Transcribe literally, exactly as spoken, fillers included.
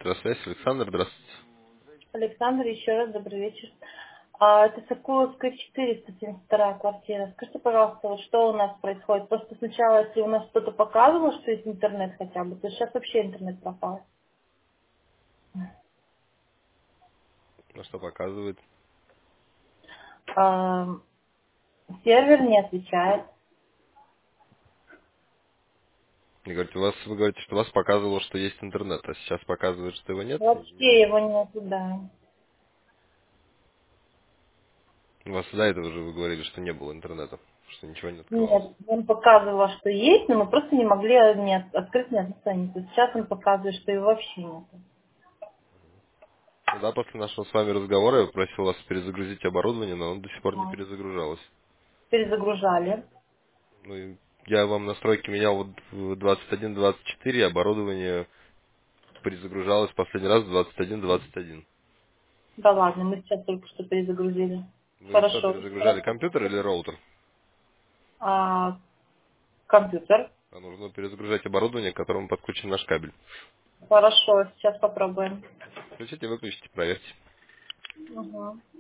Электросвязь. Александр, здравствуйте. Александр, еще раз добрый вечер. А, это Соколовская четыре, сто семьдесят вторая квартира. Скажите, пожалуйста, вот что у нас происходит? Просто сначала, если у нас что-то показывало, что есть интернет хотя бы, то сейчас вообще интернет пропал. На что показывает? А, сервер не отвечает. И говорите, у вас, вы говорите, что у вас показывало, что есть интернет, а сейчас показывает, что его нет? Вообще его нету, да. У вас до этого же вы говорили, что не было интернета, что ничего не открывалось. Нет, он показывал, что есть, но мы просто не могли не от- открыть ни одну страницу. Сейчас он показывает, что его вообще нет. Ну да, после нашего с вами разговора я просил вас перезагрузить оборудование, но он до сих пор не Ага. перезагружалось. Перезагружали. Ну, и я вам настройки менял вот в двадцать один двадцать четыре, оборудование перезагружалось последний раз в двадцать один двадцать один. Да ладно, мы сейчас только что перезагрузили. Вы что, Хорошо. перезагружали, компьютер или роутер? А, компьютер. А нужно перезагружать оборудование, к которому подключен наш кабель. Хорошо, сейчас попробуем. Включите, выключите, проверьте. Угу.